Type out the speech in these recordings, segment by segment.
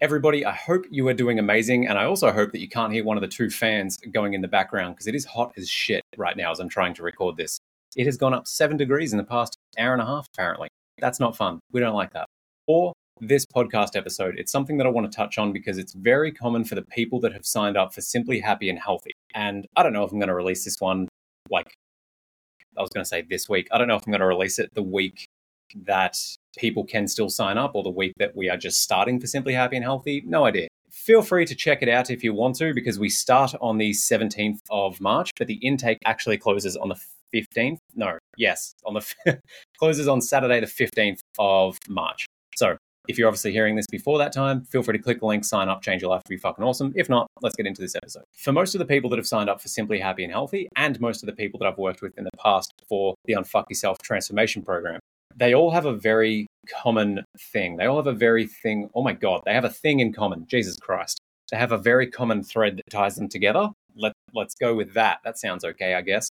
Everybody, I hope you are doing amazing, and I also hope that you can't hear one of the two fans going in the background because it is hot as shit right now as I'm trying to record this. It has gone up 7 degrees in the past hour and a half, apparently. That's not fun. We don't like that. For this podcast episode, it's something that I want to touch on because it's very common for the people that have signed up for Simply Happy and Healthy. And I don't know if I'm going to release this one, this week. I don't know if I'm going to release it the week that people can still sign up or the week that we are just starting for Simply Happy and Healthy. No idea. Feel free to check it out if you want to, because we start on the 17th of March, but the intake actually closes on the 15th. Closes on Saturday, the 15th of March. So if you're obviously hearing this before that time, feel free to click the link, sign up, change your life to be fucking awesome. If not, let's get into this episode. For most of the people that have signed up for Simply Happy and Healthy, and most of the people that I've worked with in the past for the Unfuck Yourself transformation program, they all have a very common thing. They have a thing in common. Jesus Christ. They have a very common thread that ties them together. Let's go with that. That sounds okay, I guess.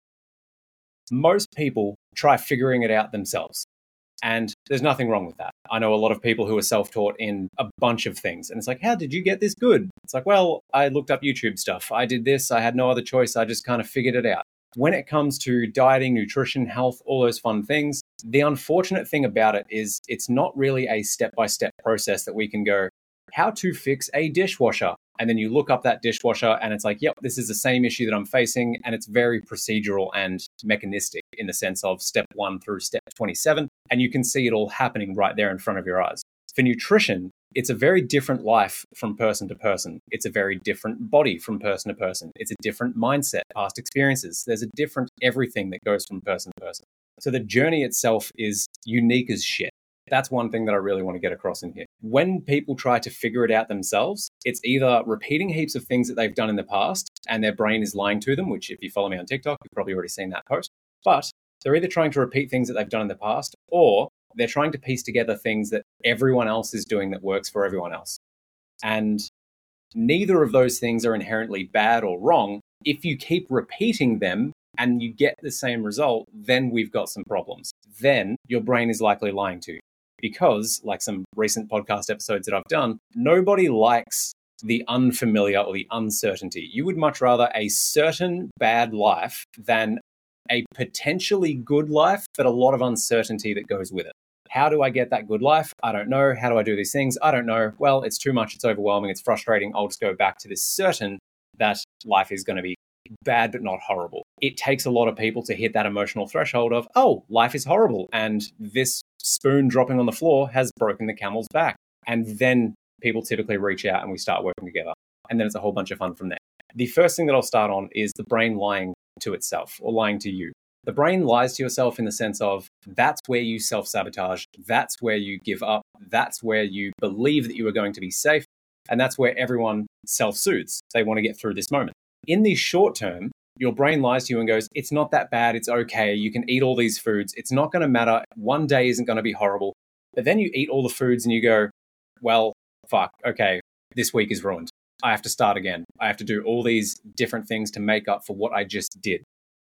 Most people try figuring it out themselves. And there's nothing wrong with that. I know a lot of people who are self-taught in a bunch of things. And it's like, how did you get this good? It's like, well, I looked up YouTube stuff. I did this. I had no other choice. I just kind of figured it out. When it comes to dieting, nutrition, health, all those fun things, the unfortunate thing about it is it's not really a step-by-step process that we can go, how to fix a dishwasher. And then you look up that dishwasher and it's like, yep, this is the same issue that I'm facing. And it's very procedural and mechanistic in the sense of step 1 through step 27. And you can see it all happening right there in front of your eyes. For nutrition, it's a very different life from person to person. It's a very different body from person to person. It's a different mindset, past experiences. There's a different everything that goes from person to person. So the journey itself is unique as shit. That's one thing that I really want to get across in here. When people try to figure it out themselves, it's either repeating heaps of things that they've done in the past and their brain is lying to them, which if you follow me on TikTok, you've probably already seen that post. But they're either trying to repeat things that they've done in the past, or they're trying to piece together things that everyone else is doing that works for everyone else. And neither of those things are inherently bad or wrong. If you keep repeating them and you get the same result, then we've got some problems. Then your brain is likely lying to you. Because, like some recent podcast episodes that I've done, nobody likes the unfamiliar or the uncertainty. You would much rather a certain bad life than a potentially good life, but a lot of uncertainty that goes with it. How do I get that good life? I don't know. How do I do these things? I don't know. Well, it's too much. It's overwhelming. It's frustrating. I'll just go back to this certain that life is going to be bad, but not horrible. It takes a lot of people to hit that emotional threshold of, oh, life is horrible. And this spoon dropping on the floor has broken the camel's back. And then people typically reach out and we start working together. And then it's a whole bunch of fun from there. The first thing that I'll start on is the brain lying to itself or lying to you. The brain lies to yourself in the sense of that's where you self-sabotage. That's where you give up. That's where you believe that you are going to be safe. And that's where everyone self-soothes. They want to get through this moment. In the short term, your brain lies to you and goes, it's not that bad. It's okay. You can eat all these foods. It's not going to matter. One day isn't going to be horrible. But then you eat all the foods and you go, well, fuck, okay, this week is ruined. I have to start again. I have to do all these different things to make up for what I just did.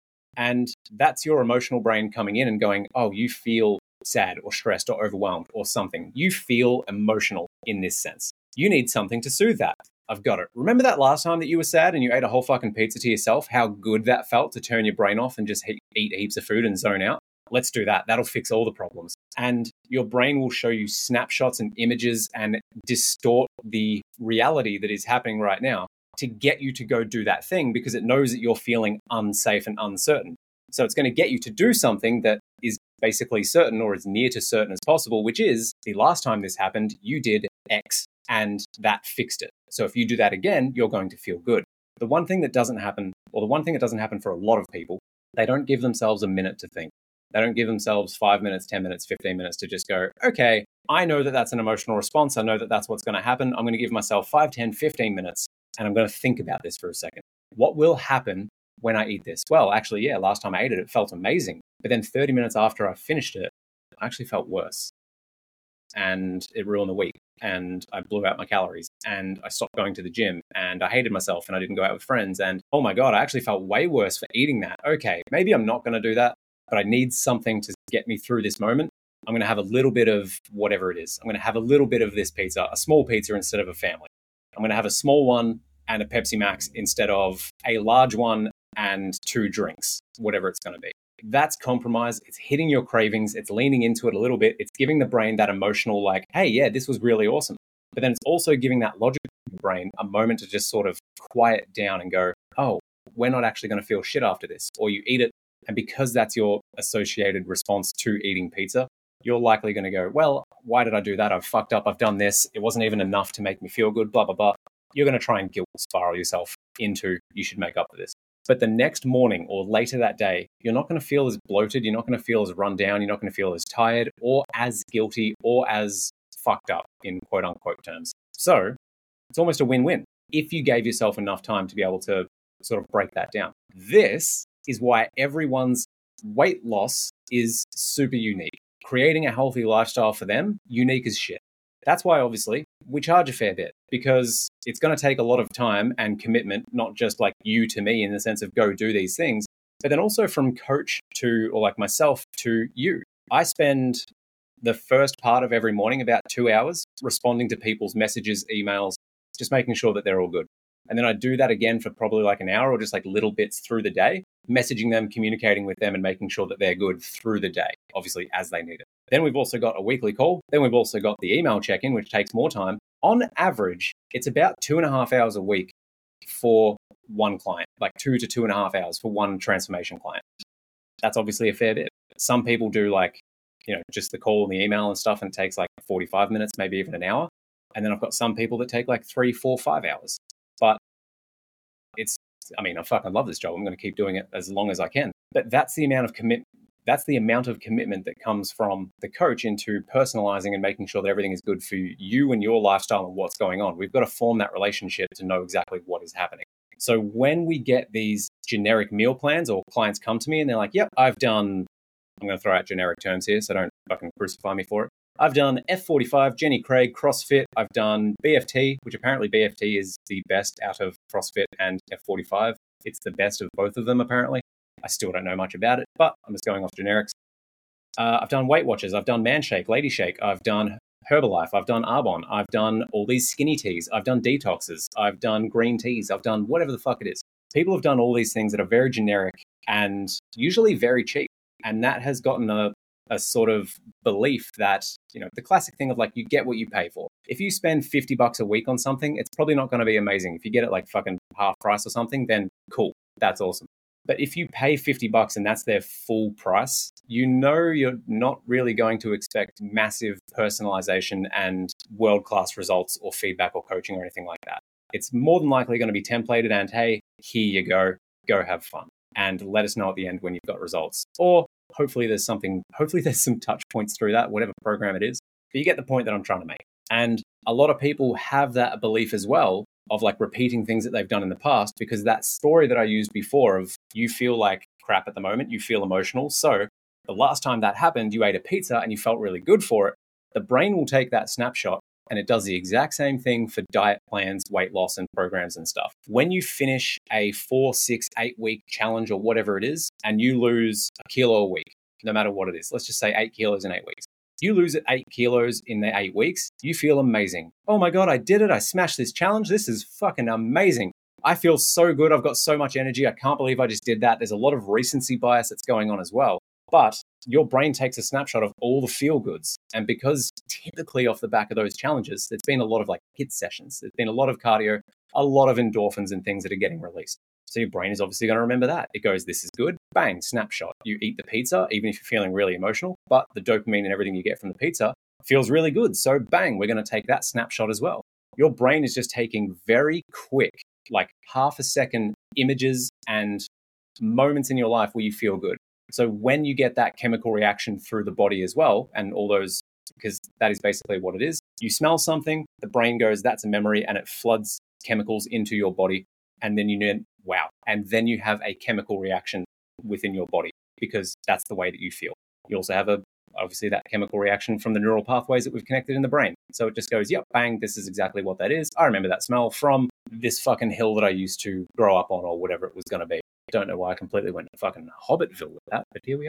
And that's your emotional brain coming in and going, oh, you feel sad or stressed or overwhelmed or something. You feel emotional in this sense. You need something to soothe that. I've got it. Remember that last time that you were sad and you ate a whole fucking pizza to yourself? How good that felt to turn your brain off and just eat heaps of food and zone out? Let's do that. That'll fix all the problems. And your brain will show you snapshots and images and distort the reality that is happening right now to get you to go do that thing because it knows that you're feeling unsafe and uncertain. So it's going to get you to do something that is basically certain or as near to certain as possible, which is the last time this happened, you did X and that fixed it. So if you do that again, you're going to feel good. The one thing that doesn't happen, or the one thing that doesn't happen for a lot of people, they don't give themselves a minute to think. They don't give themselves 5 minutes, 10 minutes, 15 minutes to just go, okay, I know that that's an emotional response. I know that that's what's going to happen. I'm going to give myself 5, 10, 15 minutes, and I'm going to think about this for a second. What will happen when I eat this? Well, actually, yeah, last time I ate it, it felt amazing. But then 30 minutes after I finished it, I actually felt worse. And it ruined the week. And I blew out my calories. And I stopped going to the gym. And I hated myself. And I didn't go out with friends. And oh my God, I actually felt way worse for eating that. Okay, maybe I'm not going to do that. But I need something to get me through this moment. I'm going to have a little bit of whatever it is. I'm going to have a little bit of this pizza, a small pizza instead of a family. I'm going to have a small one and a Pepsi Max instead of a large one and 2 drinks, whatever it's going to be. That's compromise. It's hitting your cravings. It's leaning into it a little bit. It's giving the brain that emotional, like, hey, yeah, this was really awesome. But then it's also giving that logical brain a moment to just sort of quiet down and go, oh, we're not actually going to feel shit after this. Or you eat it. And because that's your associated response to eating pizza, you're likely going to go, well, why did I do that? I've fucked up. I've done this. It wasn't even enough to make me feel good, blah, blah, blah. You're going to try and guilt spiral yourself into you should make up for this. But the next morning or later that day, you're not going to feel as bloated. You're not going to feel as run down. You're not going to feel as tired or as guilty or as fucked up in quote unquote terms. So it's almost a win-win if you gave yourself enough time to be able to sort of break that down. This is why everyone's weight loss is super unique. Creating a healthy lifestyle for them, unique as shit. That's why, obviously, we charge a fair bit because it's going to take a lot of time and commitment, not just like you to me in the sense of go do these things, but then also from coach to, or like myself to you. I spend the first part of every morning about 2 hours responding to people's messages, emails, just making sure that they're all good. And then I do that again for probably like an hour or just like little bits through the day, messaging them, communicating with them and making sure that they're good through the day, obviously as they need it. Then we've also got a weekly call. Then we've also got the email check-in, which takes more time. On average, it's about 2.5 hours a week for one client, like 2 to 2.5 hours for one transformation client. That's obviously a fair bit. Some people do like, just the call and the email and stuff, and it takes like 45 minutes, maybe even an hour. And then I've got some people that take like 3, 4, 5 hours. But I fucking love this job. I'm going to keep doing it as long as I can. But that's the amount of commitment. That's the amount of commitment that comes from the coach into personalizing and making sure that everything is good for you and your lifestyle and what's going on. We've got to form that relationship to know exactly what is happening. So when we get these generic meal plans or clients come to me and they're like, yep, I'm going to throw out generic terms here, so don't fucking crucify me for it. I've done F45, Jenny Craig, CrossFit. I've done BFT, which apparently BFT is the best out of CrossFit and F45. It's the best of both of them, apparently. I still don't know much about it, but I'm just going off generics. I've done Weight Watchers. I've done Man Shake, Lady Shake. I've done Herbalife. I've done Arbonne. I've done all these skinny teas. I've done detoxes. I've done green teas. I've done whatever the fuck it is. People have done all these things that are very generic and usually very cheap. And that has gotten a sort of belief that, the classic thing of like, you get what you pay for. If you spend $50 a week on something, it's probably not going to be amazing. If you get it like fucking half price or something, then cool. That's awesome. But if you pay $50 and that's their full price, you're not really going to expect massive personalization and world-class results or feedback or coaching or anything like that. It's more than likely going to be templated and, hey, here you go have fun. And let us know at the end when you've got results. Or hopefully there's some touch points through that, whatever program it is. But you get the point that I'm trying to make. And a lot of people have that belief as well of like repeating things that they've done in the past, because that story that I used before of you feel like crap at the moment, you feel emotional. So the last time that happened, you ate a pizza and you felt really good for it. The brain will take that snapshot and it does the exact same thing for diet plans, weight loss and programs and stuff. When you finish a 4, 6, 8 week challenge or whatever it is, and you lose a kilo a week, no matter what it is, let's just say 8 kilos in 8 weeks. You lose it 8 kilos in the 8 weeks, you feel amazing. Oh my God, I did it. I smashed this challenge. This is fucking amazing. I feel so good. I've got so much energy. I can't believe I just did that. There's a lot of recency bias that's going on as well. But your brain takes a snapshot of all the feel goods. And because typically off the back of those challenges, there's been a lot of like HIIT sessions. There's been a lot of cardio, a lot of endorphins and things that are getting released. So your brain is obviously going to remember that. It goes, this is good, bang, snapshot. You eat the pizza, even if you're feeling really emotional, but the dopamine and everything you get from the pizza feels really good. So bang, we're going to take that snapshot as well. Your brain is just taking very quick, like half a second images and moments in your life where you feel good. So when you get that chemical reaction through the body as well, and all those, because that is basically what it is, you smell something, the brain goes, that's a memory, and it floods chemicals into your body. And then you know, wow. And then you have a chemical reaction within your body because that's the way that you feel. You also have obviously that chemical reaction from the neural pathways that we've connected in the brain. So it just goes, yep, bang, this is exactly what that is. I remember that smell from this fucking hill that I used to grow up on or whatever it was going to be. Don't know why I completely went to fucking Hobbitville with that, but here we are.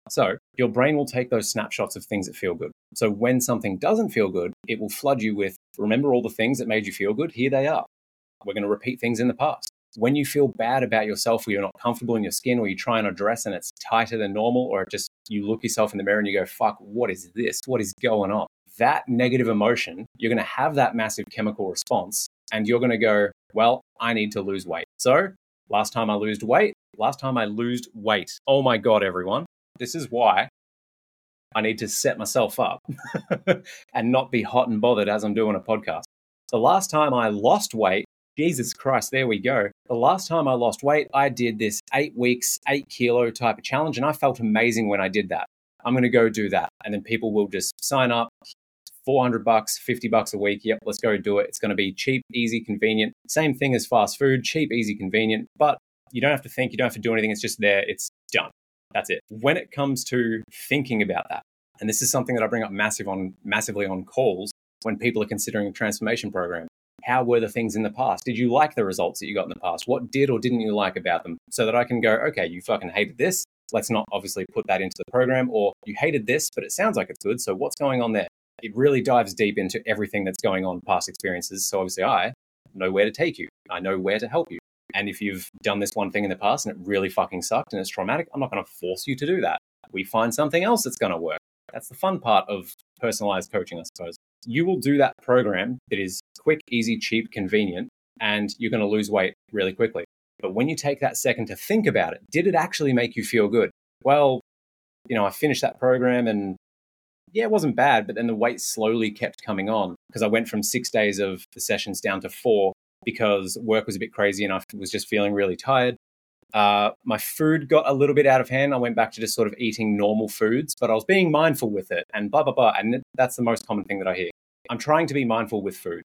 So your brain will take those snapshots of things that feel good. So when something doesn't feel good, it will flood you with, remember all the things that made you feel good? Here they are. We're going to repeat things in the past. When you feel bad about yourself, or you're not comfortable in your skin, or you try on a dress and it's tighter than normal, or just you look yourself in the mirror and you go, fuck, what is this? What is going on? That negative emotion, you're going to have that massive chemical response and you're going to go, well, I need to lose weight. So last time I lost weight. Oh my God, everyone. This is why I need to set myself up and not be hot and bothered as I'm doing a podcast. The last time I lost weight, Jesus Christ, there we go. The last time I lost weight, I did this 8 weeks, 8 kilo type of challenge, and I felt amazing when I did that. I'm going to go do that. And then people will just sign up, $400, $50 a week. Yep, let's go do it. It's going to be cheap, easy, convenient. Same thing as fast food, cheap, easy, convenient. But you don't have to think, you don't have to do anything. It's just there. It's done. That's it. When it comes to thinking about that, and this is something that I bring up massively on calls when people are considering a transformation program. How were the things in the past? Did you like the results that you got in the past? What did or didn't you like about them? So that I can go, okay, you fucking hated this. Let's not obviously put that into the program. Or you hated this, but it sounds like it's good. So what's going on there? It really dives deep into everything that's going on, past experiences. So obviously I know where to take you. I know where to help you. And if you've done this one thing in the past and it really fucking sucked and it's traumatic, I'm not going to force you to do that. We find something else that's going to work. That's the fun part of personalized coaching, I suppose. You will do that program that is quick, easy, cheap, convenient, and you're going to lose weight really quickly. But when you take that second to think about it, did it actually make you feel good? Well, I finished that program and yeah, it wasn't bad, but then the weight slowly kept coming on because I went from 6 days of the sessions down to 4 because work was a bit crazy and I was just feeling really tired. My food got a little bit out of hand. I went back to just sort of eating normal foods, but I was being mindful with it and blah, blah, blah. And that's the most common thing that I hear. I'm trying to be mindful with food.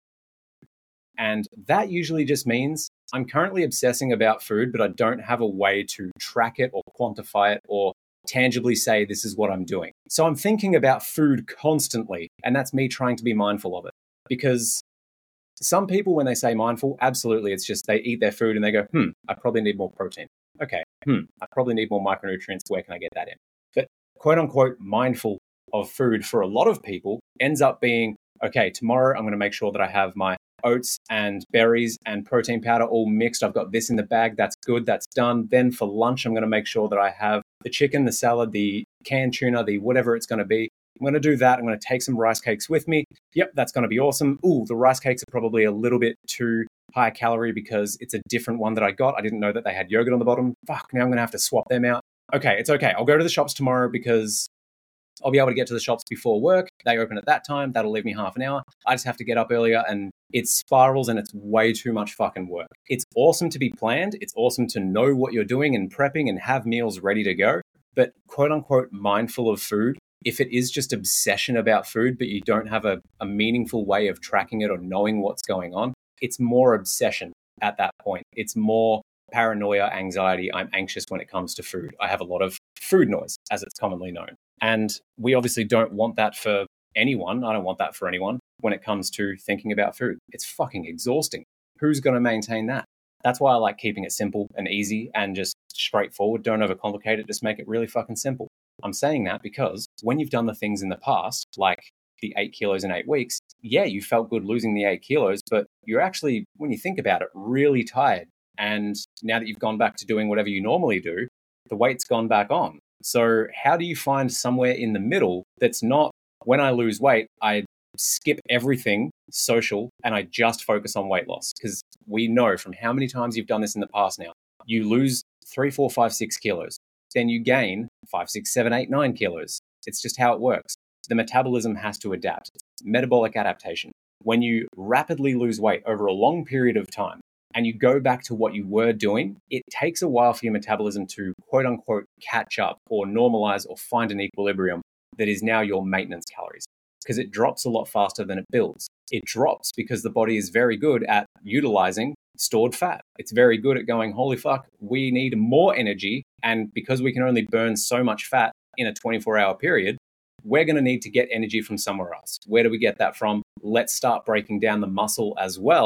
And that usually just means I'm currently obsessing about food, but I don't have a way to track it or quantify it or tangibly say this is what I'm doing. So I'm thinking about food constantly, and that's me trying to be mindful of it. Because some people, when they say mindful, absolutely, it's just they eat their food and they go, I probably need more protein. Okay, I probably need more micronutrients. Where can I get that in? But quote unquote, mindful of food for a lot of people ends up being, okay, tomorrow I'm going to make sure that I have my oats and berries and protein powder all mixed. I've got this in the bag. That's good. That's done. Then for lunch, I'm going to make sure that I have the chicken, the salad, the canned tuna, the whatever it's going to be. I'm going to do that. I'm going to take some rice cakes with me. Yep, that's going to be awesome. Ooh, the rice cakes are probably a little bit too high calorie because it's a different one that I got. I didn't know that they had yogurt on the bottom. Fuck, now I'm going to have to swap them out. Okay, it's okay. I'll go to the shops tomorrow because I'll be able to get to the shops before work. They open at that time. That'll leave me half an hour. I just have to get up earlier and it spirals and it's way too much fucking work. It's awesome to be planned. It's awesome to know what you're doing and prepping and have meals ready to go. But quote unquote, mindful of food, if it is just obsession about food, but you don't have a meaningful way of tracking it or knowing what's going on, it's more obsession at that point. It's more paranoia, anxiety. I'm anxious when it comes to food. I have a lot of food noise, as it's commonly known. And we obviously don't want that for anyone. I don't want that for anyone when it comes to thinking about food. It's fucking exhausting. Who's going to maintain that? That's why I like keeping it simple and easy and just straightforward. Don't overcomplicate it. Just make it really fucking simple. I'm saying that because when you've done the things in the past, like the 8 kilos in 8 weeks, yeah, you felt good losing the 8 kilos, but you're actually, when you think about it, really tired. And now that you've gone back to doing whatever you normally do, the weight's gone back on. So how do you find somewhere in the middle that's not, when I lose weight, I skip everything social and I just focus on weight loss? Because we know from how many times you've done this in the past now, you lose 3, 4, 5, 6 kilos. Then you gain 5, 6, 7, 8, 9 kilos. It's just how it works. The metabolism has to adapt. It's metabolic adaptation. When you rapidly lose weight over a long period of time and you go back to what you were doing, it takes a while for your metabolism to quote unquote catch up or normalize or find an equilibrium that is now your maintenance calories, because it drops a lot faster than it builds. It drops because the body is very good at utilizing stored fat. It's very good at going, holy fuck, we need more energy. And because we can only burn so much fat in a 24-hour period, we're going to need to get energy from somewhere else. Where do we get that from? Let's start breaking down the muscle as well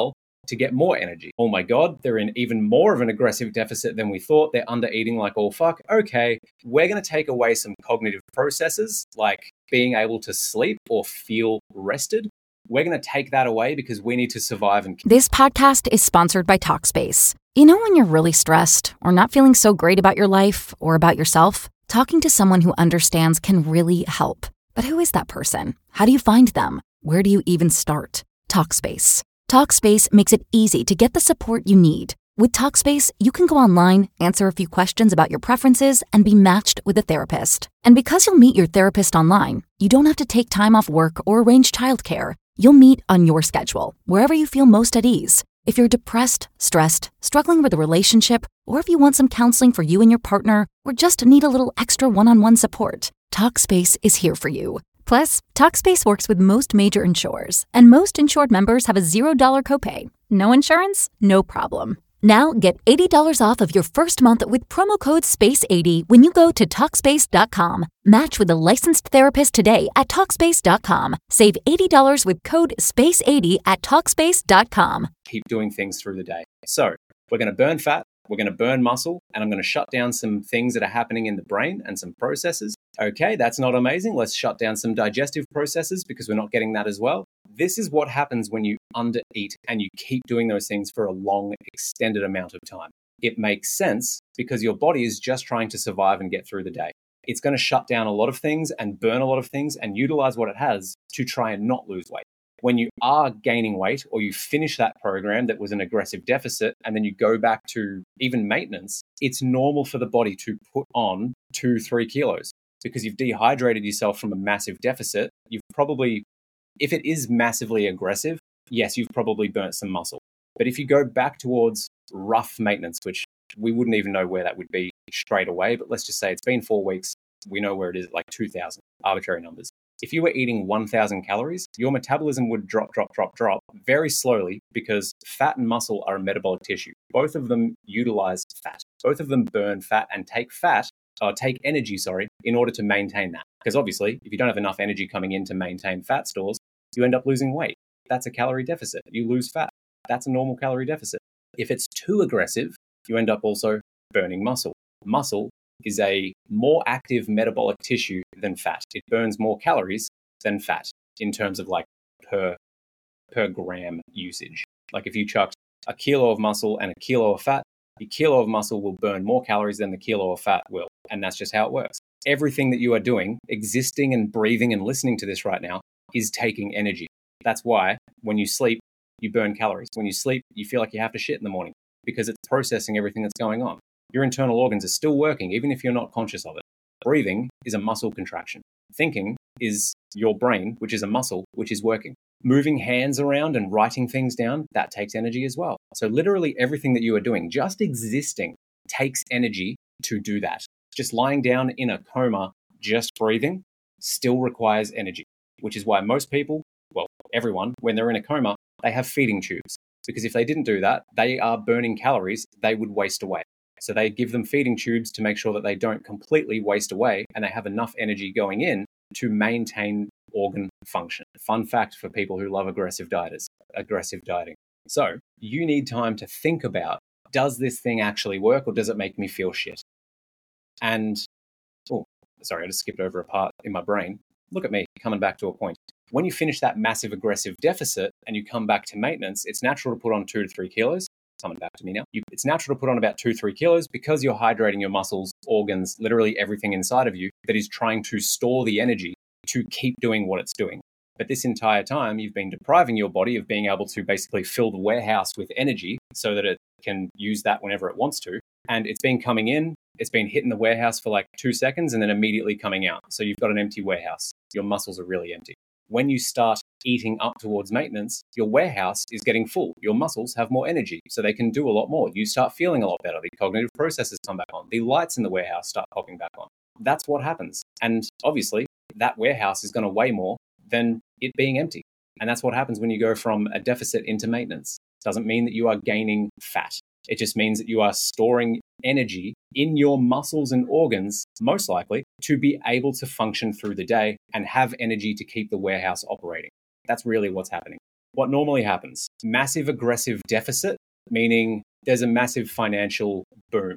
to get more energy. Oh my God, they're in even more of an aggressive deficit than we thought. They're under eating like all fuck. Okay, we're going to take away some cognitive processes like being able to sleep or feel rested. We're going to take that away because we need to survive. And This podcast is sponsored by Talkspace. You know when you're really stressed or not feeling so great about your life or about yourself? Talking to someone who understands can really help. But who is that person? How do you find them? Where do you even start? Talkspace. Talkspace makes it easy to get the support you need. With Talkspace, you can go online, answer a few questions about your preferences, and be matched with a therapist. And because you'll meet your therapist online, you don't have to take time off work or arrange childcare. You'll meet on your schedule, wherever you feel most at ease. If you're depressed, stressed, struggling with a relationship, or if you want some counseling for you and your partner, or just need a little extra one-on-one support, Talkspace is here for you. Plus, Talkspace works with most major insurers, and most insured members have a $0 copay. No insurance? No problem. Now get $80 off of your first month with promo code SPACE80 when you go to Talkspace.com. Match with a licensed therapist today at Talkspace.com. Save $80 with code SPACE80 at Talkspace.com. Keep doing things through the day. So we're going to burn fat, we're going to burn muscle, and I'm going to shut down some things that are happening in the brain and some processes. Okay, that's not amazing. Let's shut down some digestive processes because we're not getting that as well. This is what happens when you undereat and you keep doing those things for a long, extended amount of time. It makes sense because your body is just trying to survive and get through the day. It's going to shut down a lot of things and burn a lot of things and utilize what it has to try and not lose weight. When you are gaining weight or you finish that program that was an aggressive deficit and then you go back to even maintenance, it's normal for the body to put on 2-3 kilos because you've dehydrated yourself from a massive deficit. You've probably, if it is massively aggressive, yes, you've probably burnt some muscle. But if you go back towards rough maintenance, which we wouldn't even know where that would be straight away, but let's just say it's been 4 weeks, we know where it is, like 2,000, arbitrary numbers. If you were eating 1,000 calories, your metabolism would drop very slowly because fat and muscle are a metabolic tissue. Both of them utilize fat. Both of them burn fat and take energy, in order to maintain that. Because obviously, if you don't have enough energy coming in to maintain fat stores, you end up losing weight. That's a calorie deficit. You lose fat. That's a normal calorie deficit. If it's too aggressive, you end up also burning muscle. Muscle is a more active metabolic tissue than fat. It burns more calories than fat in terms of like per gram usage. Like if you chucked a kilo of muscle and a kilo of fat, the kilo of muscle will burn more calories than the kilo of fat will. And that's just how it works. Everything that you are doing, existing and breathing and listening to this right now, is taking energy. That's why when you sleep, you burn calories. When you sleep, you feel like you have to shit in the morning because it's processing everything that's going on. Your internal organs are still working, even if you're not conscious of it. Breathing is a muscle contraction. Thinking is your brain, which is a muscle, which is working. Moving hands around and writing things down, that takes energy as well. So literally everything that you are doing, just existing, takes energy to do that. Just lying down in a coma, just breathing, still requires energy, which is why most people, well, everyone, when they're in a coma, they have feeding tubes. Because if they didn't do that, they are burning calories they would waste away. So they give them feeding tubes to make sure that they don't completely waste away and they have enough energy going in to maintain organ function. Fun fact for people who love aggressive dieting. So you need time to think about, does this thing actually work or does it make me feel shit? And, I just skipped over a part in my brain. Look at me coming back to a point. When you finish that massive aggressive deficit and you come back to maintenance, it's natural to put on 2 to 3 kilos. Coming back to me now. It's natural to put on about 2-3 kilos because you're hydrating your muscles, organs, literally everything inside of you that is trying to store the energy to keep doing what it's doing. But this entire time, you've been depriving your body of being able to basically fill the warehouse with energy so that it can use that whenever it wants to. And it's been coming in, it's been hitting the warehouse for like 2 seconds and then immediately coming out. So you've got an empty warehouse. Your muscles are really empty. When you start eating up towards maintenance, your warehouse is getting full. Your muscles have more energy, so they can do a lot more. You start feeling a lot better. The cognitive processes come back on. The lights in the warehouse start popping back on. That's what happens. And obviously, that warehouse is going to weigh more than it being empty. And that's what happens when you go from a deficit into maintenance. It doesn't mean that you are gaining fat. It just means that you are storing energy in your muscles and organs, most likely, to be able to function through the day and have energy to keep the warehouse operating. That's really what's happening. what normally happens? Massive aggressive deficit, meaning there's a massive financial boom.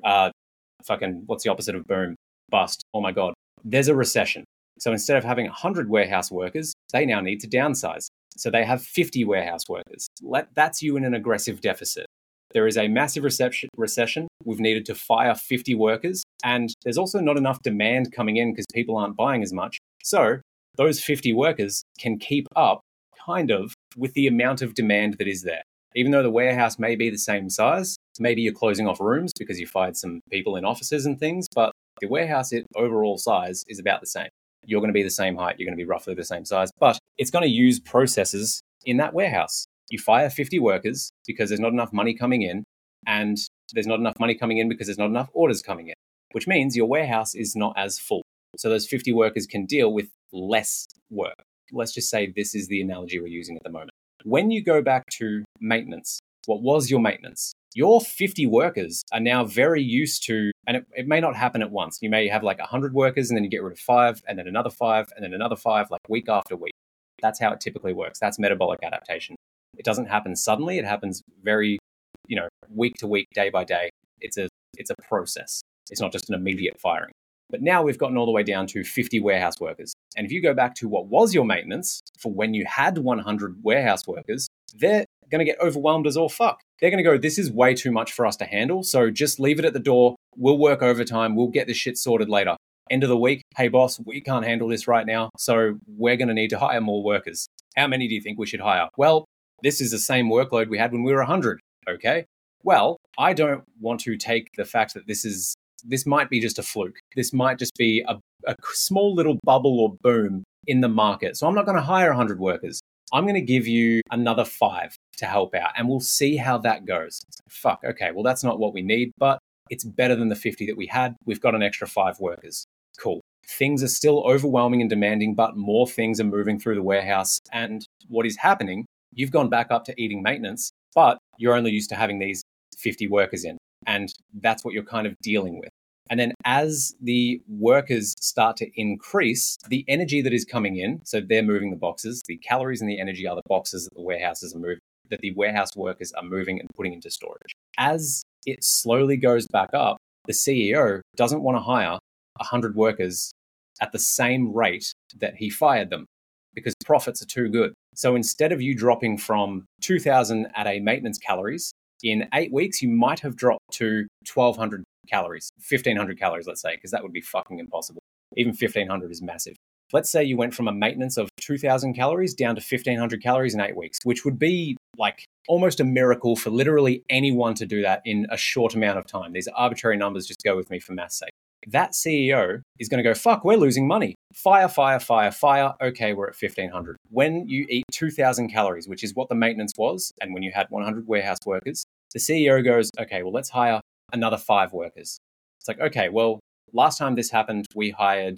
What's the opposite of boom? Bust. Oh my God. There's a recession. So instead of having 100 warehouse workers, they now need to downsize. So they have 50 warehouse workers. That's you in an aggressive deficit. There is a massive recession. We've needed to fire 50 workers. And there's also not enough demand coming in because people aren't buying as much. So those 50 workers can keep up kind of with the amount of demand that is there. Even though the warehouse may be the same size, maybe you're closing off rooms because you fired some people in offices and things, but the warehouse overall size is about the same. You're going to be the same height, you're going to be roughly the same size, but it's going to use processes in that warehouse. You fire 50 workers because there's not enough money coming in, and there's not enough money coming in because there's not enough orders coming in, which means your warehouse is not as full. So those 50 workers can deal with less work. Let's just say this is the analogy we're using at the moment. When you go back to maintenance, what was your maintenance? Your 50 workers are now very used to, and it may not happen at once. You may have like 100 workers and then you get rid of 5 and then another 5 and then another 5, like week after week. That's how it typically works. That's metabolic adaptation. It doesn't happen suddenly. It happens very, week to week, day by day. It's a process. It's not just an immediate firing. But now we've gotten all the way down to 50 warehouse workers. And if you go back to what was your maintenance for when you had 100 warehouse workers, they're going to get overwhelmed as all fuck. They're going to go, this is way too much for us to handle. So just leave it at the door. We'll work overtime. We'll get this shit sorted later. End of the week, hey boss, we can't handle this right now. So we're going to need to hire more workers. How many do you think we should hire? Well, this is the same workload we had when we were 100. Okay. Well, I don't want to take the fact that this might be just a fluke. This might just be a small little bubble or boom in the market. So I'm not going to hire 100 workers. I'm going to give you another 5 to help out, and we'll see how that goes. Fuck, okay, well, that's not what we need, but it's better than the 50 that we had. We've got an extra 5 workers. Cool. Things are still overwhelming and demanding, but more things are moving through the warehouse. And what is happening, you've gone back up to eating maintenance, but you're only used to having these 50 workers in. And that's what you're kind of dealing with. And then as the workers start to increase, the energy that is coming in, so they're moving the boxes, the calories and the energy are the boxes that the warehouses are moving, that the warehouse workers are moving and putting into storage. As it slowly goes back up, the CEO doesn't want to hire 100 workers at the same rate that he fired them because profits are too good. So instead of you dropping from 2,000 at a maintenance calories, in 8 weeks, you might have dropped to 1,200 calories, 1,500 calories, let's say, because that would be fucking impossible. Even 1,500 is massive. Let's say you went from a maintenance of 2,000 calories down to 1,500 calories in 8 weeks, which would be like almost a miracle for literally anyone to do that in a short amount of time. These are arbitrary numbers, just go with me for math's sake. That CEO is going to go, fuck, we're losing money. Fire, fire, fire, fire. Okay, we're at 1,500. When you eat 2,000 calories, which is what the maintenance was, and when you had 100 warehouse workers, the CEO goes, okay, well, let's hire another 5 workers. It's like, okay, well, last time this happened, we fired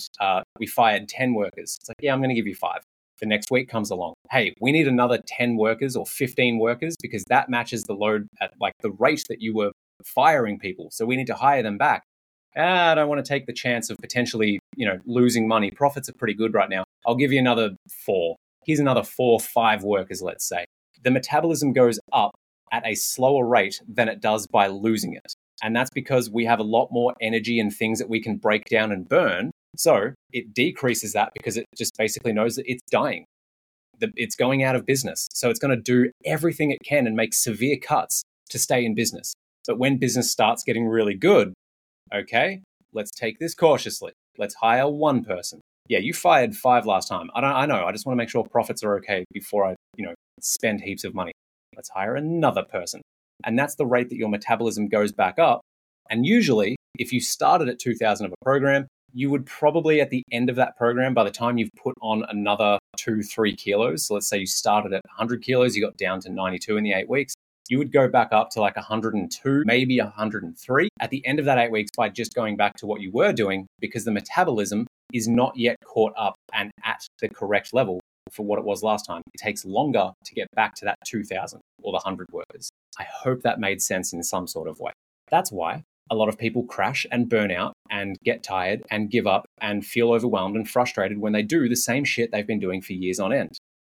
10 workers. It's like, yeah, I'm going to give you 5. The next week comes along. Hey, we need another 10 workers or 15 workers because that matches the load at like the rate that you were firing people. So we need to hire them back. I don't want to take the chance of potentially, losing money. Profits are pretty good right now. I'll give you another 4. Here's another 4, 5 workers, let's say. The metabolism goes up at a slower rate than it does by losing it. And that's because we have a lot more energy and things that we can break down and burn. So it decreases that because it just basically knows that it's dying. It's going out of business. So it's going to do everything it can and make severe cuts to stay in business. But when business starts getting really good, okay, let's take this cautiously. Let's hire 1 person. Yeah, you fired 5 last time. I know. I just want to make sure profits are okay before I, spend heaps of money. Let's hire another person. And that's the rate that your metabolism goes back up. And usually, if you started at 2,000 of a program, you would probably at the end of that program, by the time you've put on another 2-3 kilos, so let's say you started at 100 kilos, you got down to 92 in the 8 weeks, you would go back up to like 102, maybe 103 at the end of that 8 weeks by just going back to what you were doing because the metabolism is not yet caught up and at the correct level for what it was last time. It takes longer to get back to that 2,000 or the 100 workers. I hope that made sense in some sort of way. That's why a lot of people crash and burn out and get tired and give up and feel overwhelmed and frustrated when they do the same shit they've been doing for years on end.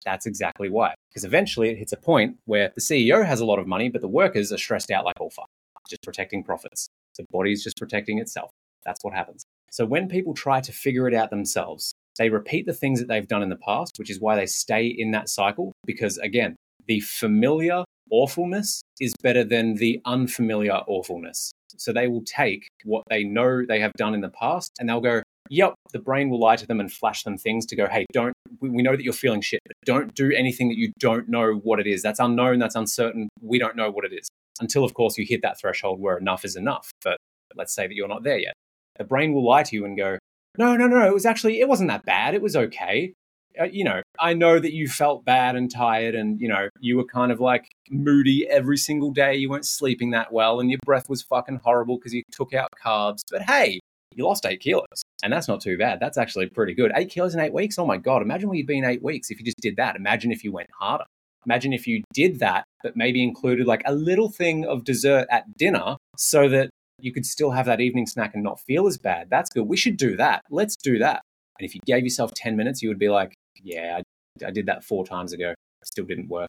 That's exactly why. Because eventually it hits a point where the CEO has a lot of money, but the workers are stressed out like all fuck, just protecting profits. The body's just protecting itself. That's what happens. So when people try to figure it out themselves, they repeat the things that they've done in the past, which is why they stay in that cycle. Because again, the familiar awfulness is better than the unfamiliar awfulness. So they will take what they know they have done in the past and they'll go, yep, the brain will lie to them and flash them things to go, hey, we know that you're feeling shit, but don't do anything that you don't know what it is. That's unknown, that's uncertain. We don't know what it is. Until, of course, you hit that threshold where enough is enough. But let's say that you're not there yet. The brain will lie to you and go, no, it wasn't that bad. It was okay. I know that you felt bad and tired and, you were kind of like moody every single day. You weren't sleeping that well and your breath was fucking horrible because you took out carbs. But hey, you lost 8 kilos and that's not too bad. That's actually pretty good. 8 kilos in 8 weeks. Oh my God. Imagine where you'd be in 8 weeks if you just did that. Imagine if you went harder. Imagine if you did that, but maybe included like a little thing of dessert at dinner so that you could still have that evening snack and not feel as bad. That's good. We should do that. Let's do that. And if you gave yourself 10 minutes, you would be like, yeah, I did that 4 times ago. It still didn't work.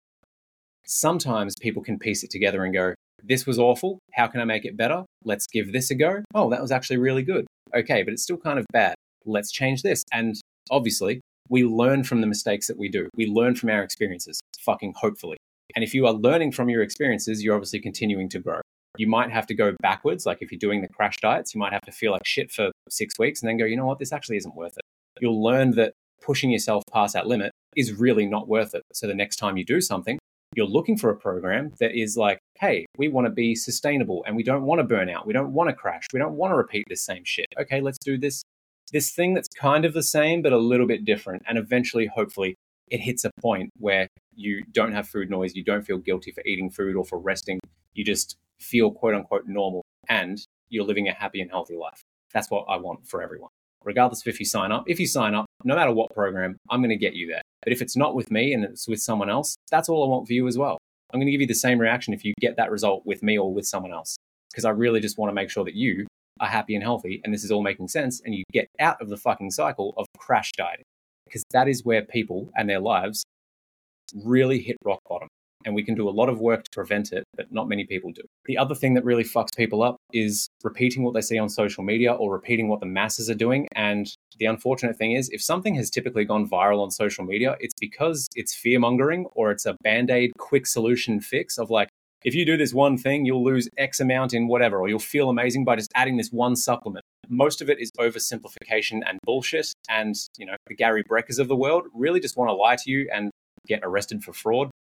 Sometimes people can piece it together and go, this was awful. How can I make it better? Let's give this a go. Oh, that was actually really good. Okay, but it's still kind of bad. Let's change this. And obviously, we learn from the mistakes that we do. We learn from our experiences, fucking hopefully. And if you are learning from your experiences, you're obviously continuing to grow. You might have to go backwards. Like if you're doing the crash diets, you might have to feel like shit for 6 weeks and then go, you know what, this actually isn't worth it. You'll learn that pushing yourself past that limit is really not worth it. So the next time you do something, you're looking for a program that is like, hey, we want to be sustainable and we don't want to burn out. We don't want to crash. We don't want to repeat this same shit. Okay, let's do this thing that's kind of the same, but a little bit different. And eventually, hopefully, it hits a point where you don't have food noise. You don't feel guilty for eating food or for resting. You just feel quote unquote normal and you're living a happy and healthy life. That's what I want for everyone. Regardless of if you sign up, no matter what program, I'm going to get you there. But if it's not with me and it's with someone else, that's all I want for you as well. I'm going to give you the same reaction if you get that result with me or with someone else, because I really just want to make sure that you are happy and healthy and this is all making sense and you get out of the fucking cycle of crash dieting, because that is where people and their lives really hit rock bottom. And we can do a lot of work to prevent it, but not many people do. The other thing that really fucks people up is repeating what they see on social media or repeating what the masses are doing. And the unfortunate thing is, if something has typically gone viral on social media, it's because it's fear-mongering or it's a Band-Aid quick solution fix of like, if you do this one thing, you'll lose X amount in whatever, or you'll feel amazing by just adding this one supplement. Most of it is oversimplification and bullshit. And, the Gary Breckers of the world really just want to lie to you and get arrested for fraud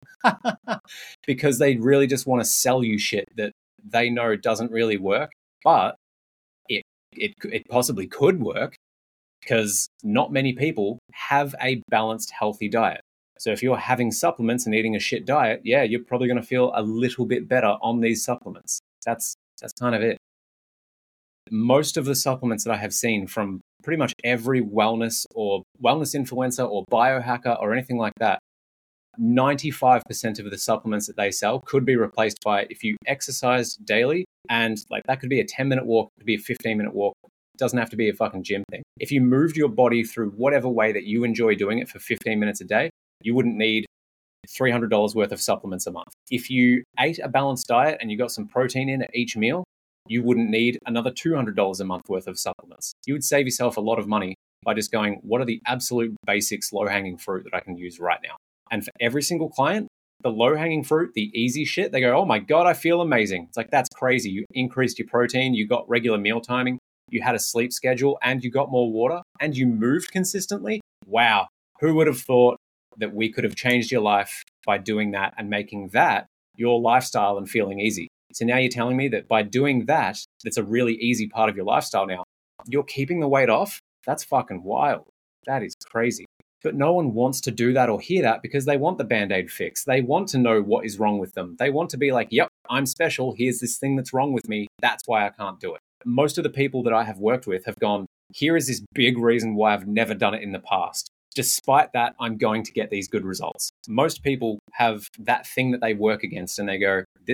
because they really just want to sell you shit that they know doesn't really work, but it possibly could work because not many people have a balanced, healthy diet. So if you're having supplements and eating a shit diet, yeah, you're probably going to feel a little bit better on these supplements. That's kind of it. Most of the supplements that I have seen from pretty much every wellness influencer or biohacker or anything like that, 95% of the supplements that they sell could be replaced by if you exercise daily, and like that could be a 10-minute walk, it could be a 15-minute walk. It doesn't have to be a fucking gym thing. If you moved your body through whatever way that you enjoy doing it for 15 minutes a day, you wouldn't need $300 worth of supplements a month. If you ate a balanced diet and you got some protein in at each meal, you wouldn't need another $200 a month worth of supplements. You would save yourself a lot of money by just going, what are the absolute basics, low-hanging fruit that I can use right now? And for every single client, the low-hanging fruit, the easy shit, they go, oh my God, I feel amazing. It's like, that's crazy. You increased your protein, you got regular meal timing, you had a sleep schedule, and you got more water, and you moved consistently. Wow. Who would have thought that we could have changed your life by doing that and making that your lifestyle and feeling easy? So now you're telling me that by doing that, that's a really easy part of your lifestyle now, you're keeping the weight off? That's fucking wild. That is crazy. But no one wants to do that or hear that because they want the Band-Aid fix. They want to know what is wrong with them. They want to be like, yep, I'm special. Here's this thing that's wrong with me. That's why I can't do it. Most of the people that I have worked with have gone, here is this big reason why I've never done it in the past. Despite that, I'm going to get these good results. Most people have that thing that they work against and they go, this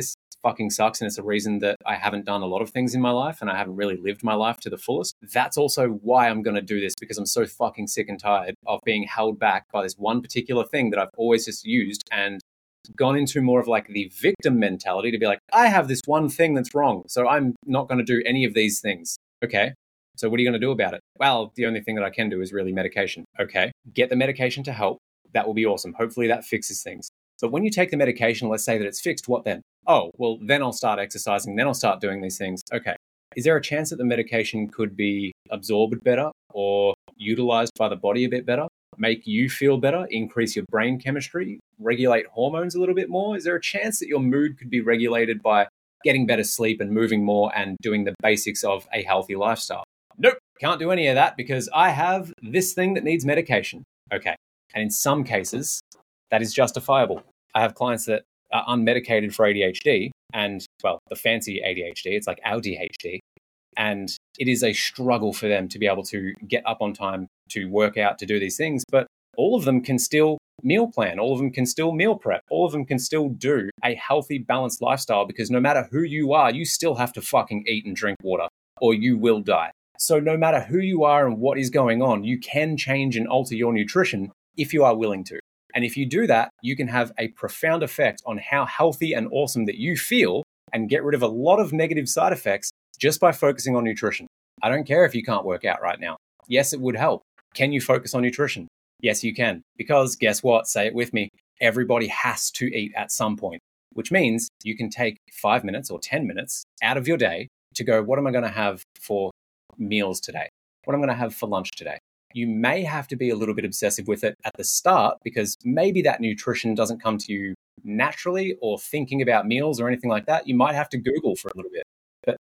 fucking sucks and it's a reason that I haven't done a lot of things in my life and I haven't really lived my life to the fullest. That's also why I'm going to do this, because I'm so fucking sick and tired of being held back by this one particular thing that I've always just used and gone into more of like the victim mentality to be like, I have this one thing that's wrong, so I'm not going to do any of these things. Okay. So what are you going to do about it? Well, the only thing that I can do is really medication. Okay. Get the medication to help. That will be awesome. Hopefully that fixes things. But when you take the medication, let's say that it's fixed, what then? Oh, well, then I'll start exercising, then I'll start doing these things. Okay. Is there a chance that the medication could be absorbed better or utilized by the body a bit better, make you feel better, increase your brain chemistry, regulate hormones a little bit more? Is there a chance that your mood could be regulated by getting better sleep and moving more and doing the basics of a healthy lifestyle? Nope, can't do any of that because I have this thing that needs medication. Okay. And in some cases, that is justifiable. I have clients that are unmedicated for ADHD and, well, the fancy ADHD, it's like ADHD. And it is a struggle for them to be able to get up on time, to work out, to do these things. But all of them can still meal plan. All of them can still meal prep. All of them can still do a healthy, balanced lifestyle because no matter who you are, you still have to fucking eat and drink water or you will die. So no matter who you are and what is going on, you can change and alter your nutrition if you are willing to. And if you do that, you can have a profound effect on how healthy and awesome that you feel and get rid of a lot of negative side effects just by focusing on nutrition. I don't care if you can't work out right now. Yes, it would help. Can you focus on nutrition? Yes, you can. Because guess what? Say it with me. Everybody has to eat at some point, which means you can take 5 minutes or 10 minutes out of your day to go, what am I going to have for meals today? What am I going to have for lunch today? You may have to be a little bit obsessive with it at the start because maybe that nutrition doesn't come to you naturally or thinking about meals or anything like that. You might have to Google for a little bit. But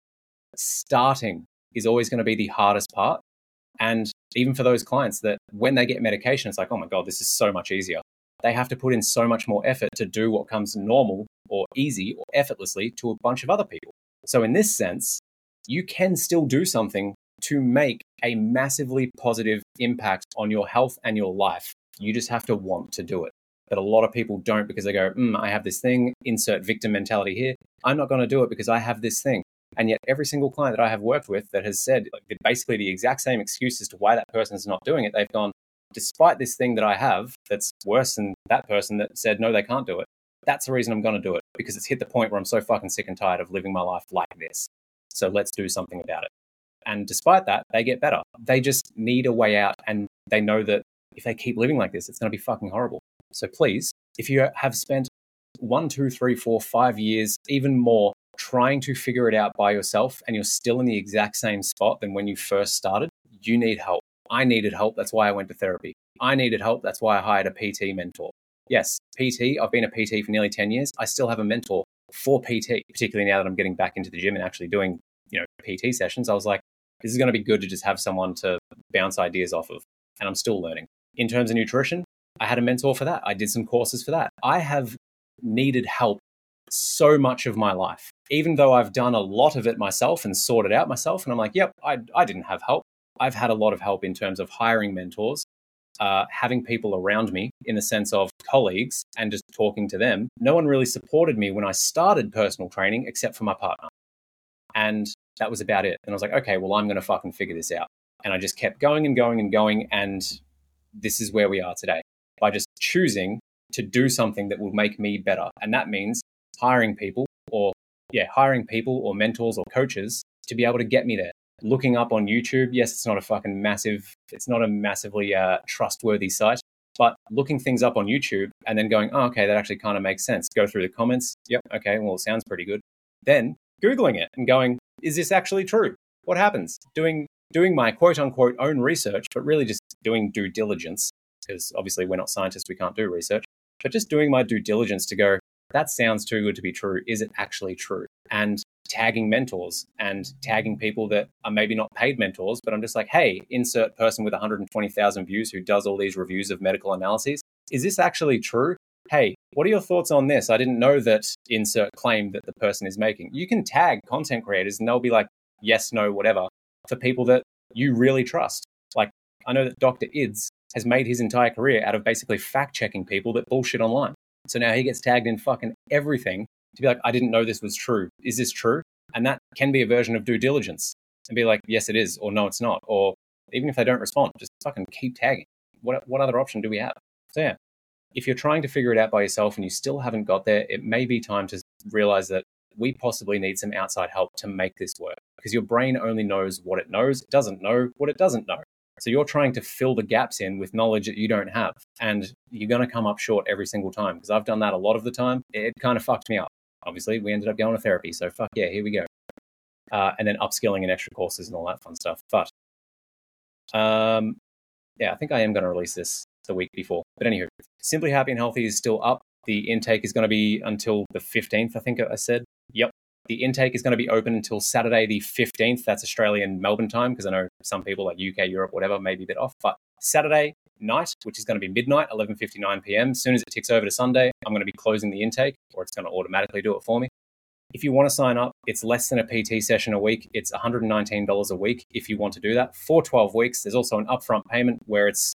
starting is always going to be the hardest part. And even for those clients that when they get medication, it's like, oh my God, this is so much easier. They have to put in so much more effort to do what comes normal or easy or effortlessly to a bunch of other people. So in this sense, you can still do something to make a massively positive impact on your health and your life. You just have to want to do it. But a lot of people don't because they go, I have this thing, insert victim mentality here. I'm not going to do it because I have this thing. And yet every single client that I have worked with that has said basically the exact same excuse as to why that person is not doing it, they've gone, despite this thing that I have that's worse than that person that said, no, they can't do it. That's the reason I'm going to do it because it's hit the point where I'm so fucking sick and tired of living my life like this. So let's do something about it. And despite that, they get better. They just need a way out. And they know that if they keep living like this, it's going to be fucking horrible. So please, if you have spent 1, 2, 3, 4, 5 years, even more, trying to figure it out by yourself and you're still in the exact same spot than when you first started, you need help. I needed help. That's why I went to therapy. I needed help. That's why I hired a PT mentor. Yes, PT. I've been a PT for nearly 10 years. I still have a mentor for PT, particularly now that I'm getting back into the gym and actually doing, PT sessions. I was like, this is going to be good to just have someone to bounce ideas off of. And I'm still learning. In terms of nutrition, I had a mentor for that. I did some courses for that. I have needed help so much of my life, even though I've done a lot of it myself and sorted out myself. And I'm like, yep, I didn't have help. I've had a lot of help in terms of hiring mentors, having people around me in the sense of colleagues and just talking to them. No one really supported me when I started personal training except for my partner. And that was about it. And I was like, okay, well, I'm going to fucking figure this out. And I just kept going and going and going. And this is where we are today by just choosing to do something that will make me better. And that means hiring people or mentors or coaches to be able to get me there. Looking up on YouTube. Yes, it's not a massively trustworthy site, but looking things up on YouTube and then going, oh, okay, that actually kind of makes sense. Go through the comments. Yep. Okay. Well, it sounds pretty good. Then Googling it and going, is this actually true? What happens? Doing my quote unquote own research, but really just doing due diligence, because obviously we're not scientists, we can't do research, but just doing my due diligence to go, that sounds too good to be true. Is it actually true? And tagging mentors and tagging people that are maybe not paid mentors, but I'm just like, hey, insert person with 120,000 views who does all these reviews of medical analyses. Is this actually true? Hey, what are your thoughts on this? I didn't know that insert claim that the person is making. You can tag content creators and they'll be like, yes, no, whatever, for people that you really trust. Like, I know that Dr. Ids has made his entire career out of basically fact-checking people that bullshit online. So now he gets tagged in fucking everything to be like, I didn't know this was true. Is this true? And that can be a version of due diligence and be like, yes, it is, or no, it's not. Or even if they don't respond, just fucking keep tagging. What other option do we have? So yeah, if you're trying to figure it out by yourself and you still haven't got there, it may be time to realize that we possibly need some outside help to make this work, because your brain only knows what it knows. It doesn't know what it doesn't know. So you're trying to fill the gaps in with knowledge that you don't have, and you're going to come up short every single time, because I've done that a lot of the time. It kind of fucked me up. Obviously, we ended up going to therapy, so fuck yeah, here we go. And then upskilling in extra courses and all that fun stuff. But yeah, I think I am going to release this the week before. But anywho, Simply Happy and Healthy is still up. The intake is going to be until the 15th, I think I said. Yep. The intake is going to be open until Saturday the 15th. That's Australian Melbourne time, because I know some people like UK, Europe, whatever, may be a bit off. But Saturday night, which is going to be midnight, 11:59 p.m. As soon as it ticks over to Sunday, I'm going to be closing the intake, or it's going to automatically do it for me. If you want to sign up, it's less than a PT session a week. It's $119 a week if you want to do that for 12 weeks. There's also an upfront payment where it's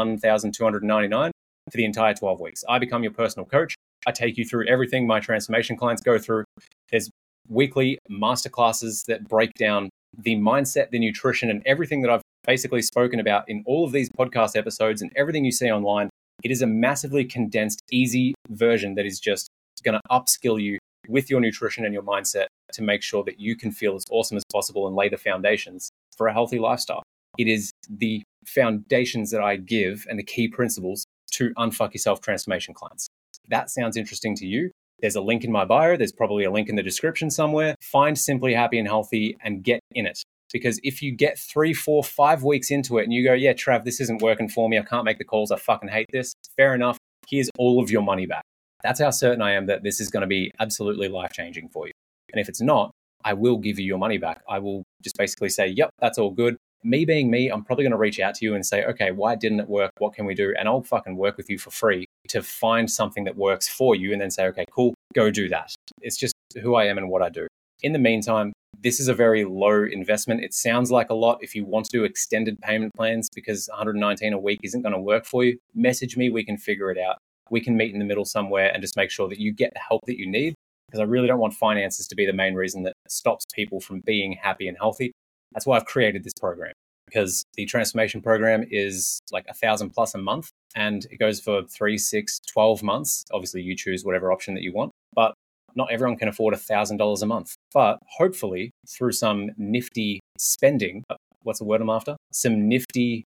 $1,299 for the entire 12 weeks. I become your personal coach. I take you through everything my transformation clients go through. There's weekly masterclasses that break down the mindset, the nutrition, and everything that I've basically spoken about in all of these podcast episodes and everything you see online. It is a massively condensed, easy version that is just going to upskill you with your nutrition and your mindset to make sure that you can feel as awesome as possible and lay the foundations for a healthy lifestyle. It is the foundations that I give and the key principles to Unfuck Yourself transformation clients. If that sounds interesting to you, there's a link in my bio. There's probably a link in the description somewhere. Find Simply Happy and Healthy and get in it. Because if you get 3, 4, 5 weeks into it and you go, yeah, Trav, this isn't working for me. I can't make the calls. I fucking hate this. Fair enough. Here's all of your money back. That's how certain I am that this is going to be absolutely life-changing for you. And if it's not, I will give you your money back. I will just basically say, yep, that's all good. Me being me, I'm probably going to reach out to you and say, okay, why didn't it work? What can we do? And I'll fucking work with you for free to find something that works for you and then say, okay, cool, go do that. It's just who I am and what I do. In the meantime, this is a very low investment. It sounds like a lot if you want to do extended payment plans, because $119 a week isn't going to work for you. Message me, we can figure it out. We can meet in the middle somewhere and just make sure that you get the help that you need, because I really don't want finances to be the main reason that stops people from being happy and healthy. That's why I've created this program, because the transformation program is like $1,000+ a month, and it goes for 3, 6, 12 months. Obviously, you choose whatever option that you want, but not everyone can afford $1,000 a month. But hopefully, through some nifty spending, what's the word I'm after? Some nifty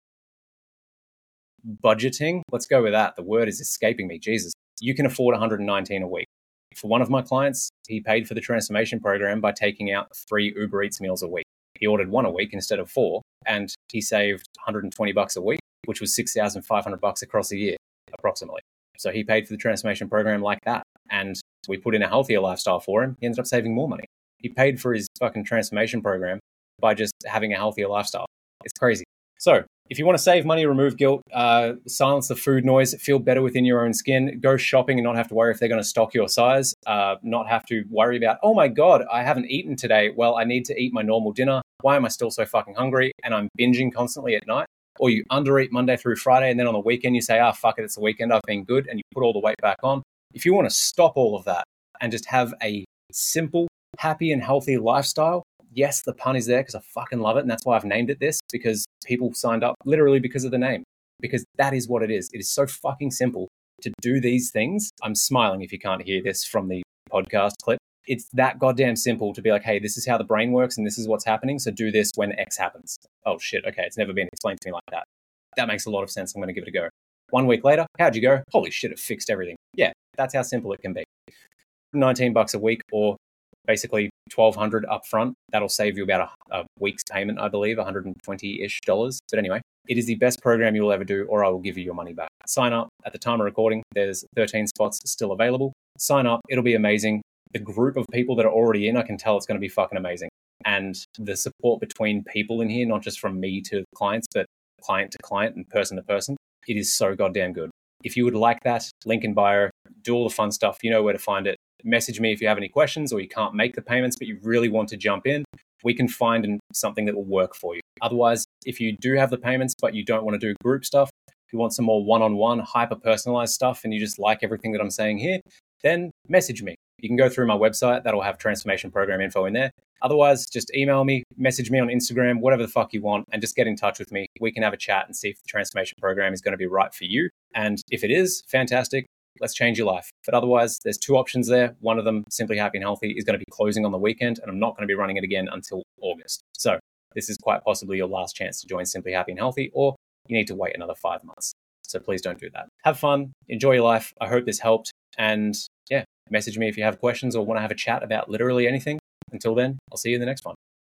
budgeting. Let's go with that. The word is escaping me. Jesus. You can afford $119 a week. For one of my clients, he paid for the transformation program by taking out 3 Uber Eats meals a week. He ordered 1 a week instead of 4, and he saved $120 a week, which was $6,500 across a year, approximately. So he paid for the transformation program like that. And we put in a healthier lifestyle for him. He ended up saving more money. He paid for his fucking transformation program by just having a healthier lifestyle. It's crazy. So if you want to save money, remove guilt, silence the food noise, feel better within your own skin, go shopping and not have to worry if they're going to stock your size, not have to worry about, oh my God, I haven't eaten today. Well, I need to eat my normal dinner. Why am I still so fucking hungry? And I'm binging constantly at night. Or you undereat Monday through Friday, and then on the weekend you say, fuck it, it's the weekend, I've been good, and you put all the weight back on. If you want to stop all of that and just have a simple, happy and healthy lifestyle, yes, the pun is there because I fucking love it. And that's why I've named it this, because people signed up literally because of the name, because that is what it is. It is so fucking simple to do these things. I'm smiling if you can't hear this from the podcast clip. It's that goddamn simple to be like, hey, this is how the brain works and this is what's happening. So do this when X happens. Oh shit. Okay. It's never been explained to me like that. That makes a lot of sense. I'm going to give it a go. 1 week later, how'd you go? Holy shit, it fixed everything. Yeah, that's how simple it can be. $19 a week, or basically $1,200 up front. That'll save you about a week's payment, I believe, $120-ish. But anyway, it is the best program you'll ever do, or I will give you your money back. Sign up. At the time of recording, there's 13 spots still available. Sign up. It'll be amazing. The group of people that are already in, I can tell it's going to be fucking amazing. And the support between people in here, not just from me to clients, but client to client and person to person, it is so goddamn good. If you would like that, link in bio, do all the fun stuff. You know where to find it. Message me if you have any questions or you can't make the payments, but you really want to jump in. We can find something that will work for you. Otherwise, if you do have the payments, but you don't want to do group stuff, if you want some more one-on-one, hyper-personalized stuff, and you just like everything that I'm saying here, then message me. you can go through my website. That'll have transformation program info in there. Otherwise, just email me, message me on Instagram, whatever the fuck you want, and just get in touch with me. We can have a chat and see if the transformation program is going to be right for you. And if it is, fantastic. Let's change your life. But otherwise, there's 2 options there. One of them, Simply Happy and Healthy, is going to be closing on the weekend, and I'm not going to be running it again until August. So this is quite possibly your last chance to join Simply Happy and Healthy, or you need to wait another 5 months. So please don't do that. Have fun. Enjoy your life. I hope this helped. And yeah, message me if you have questions or want to have a chat about literally anything. Until then, I'll see you in the next one.